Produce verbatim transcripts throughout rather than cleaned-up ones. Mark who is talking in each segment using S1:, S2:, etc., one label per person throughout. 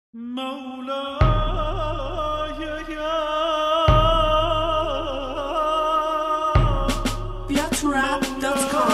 S1: مولای
S2: بیا تو رپ دات کام.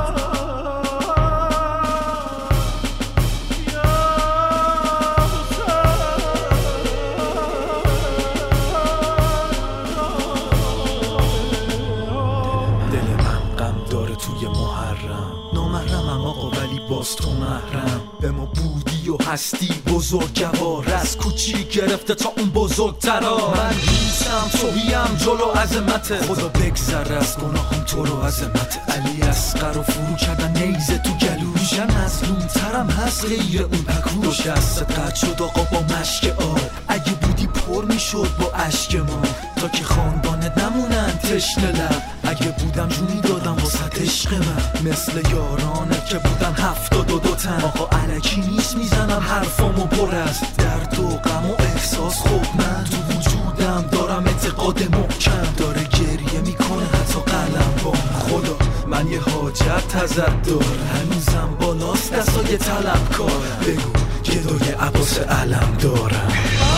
S3: توی محرم نامحرمم آقا ولی باز تو محرم. به ما بودی و هستی بزرگوار، از کوچیک گرفته تا اون بزرگترا. من نیستم توهیم جلو عظمت خدا، بگذر از گناهم تو رو عظمت. علی اصغر رو فرو کردن نیزه تو گلوش، مظلوم ترم هست غیر اون پکوش. دستت قد شد آقا با مشک آب، اگه بودی پر میشد با اشک ما. تا که خاندانت نمونن تشنه لب، اگه بودم جونی دادم واسه عشق من. مثل یارانه که بودن هفتاد و دو تن، آقا علکی نیست میزنم حرفامو پر از درد و غم و احساس. خب من تو وجودم دارم اعتقاد محکم، داره گریه میکنه حتی قلم با خدا. من یه حاجت ازت دارم، هنوزم بالاست دستای طلبکار. بگو گدای عباس علم دارم.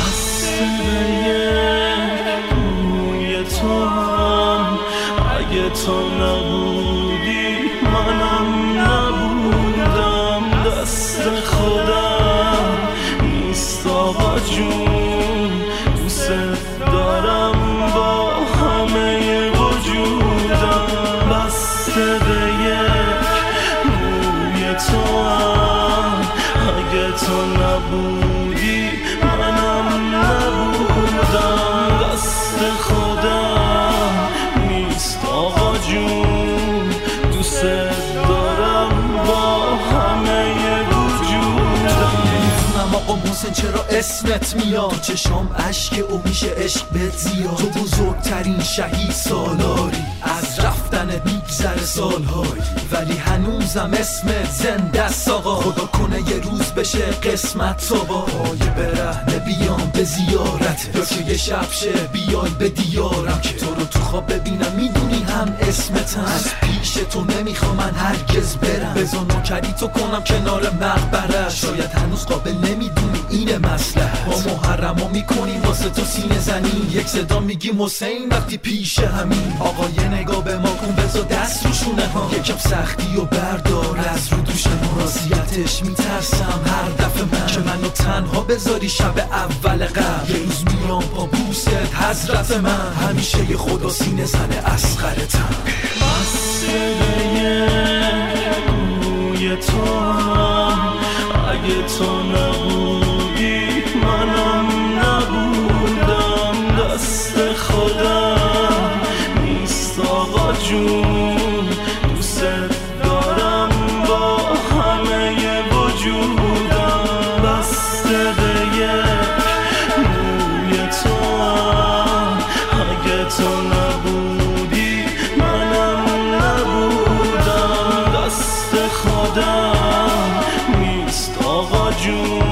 S1: تو هم اگه تو نبودی منم نبودم، دست خودم نیست آقا جون. دوست دارم با همه وجودم، بسته به یک روی تو هم اگه تو نبودی منم نبودم، دست خودم نیست آقا جون. دوست دارم با همه وجودم.
S3: نمیدونم آقا محسن چرا اسمت میاد، تو چشام عشق و میشه عشق بهت زیاد. تو بزرگترین شهید سالاری، از رفتنت میگذره سالهای، ولی هنوزم اسمت زنده است آقا. خدا کنه یه روز بشه قسمت تو با پای برهنه بیام به زیارت، یا که یه شب شه بیای به دیارم که تو رو تو خواب ببینم. میدونی هم اسمتم، از پیش تو نمیخوام من هرگز برم. بذار نوکری تو کنم کنار مقبرش، شاید هنوز قابل نمیدونی اینه مسئله. با محرما میکنیم واسه تو سینه زنی، یک صدا میگیم حسین وقتی پیش همین. آقا یه نگاه به ما کن بذار دست روشونه ها، یکم سختی و بردار از رو دوش ما. راضیتش میترسم هر دفعه من که منو تنها بذاری شب اول قبل. یه روز میام پا بوست حضرت من، همیشه یه خدا سینه زنه اصغرتم.
S1: بسته روی تو هم اگه تو نبودی منم نبودم، دست خودم نیست آقا جون. دوست دارم با همه وجودم، بسته به یک روی تو هم اگه تو نبودی منم نبودم، دست خودم نیست آقا جون.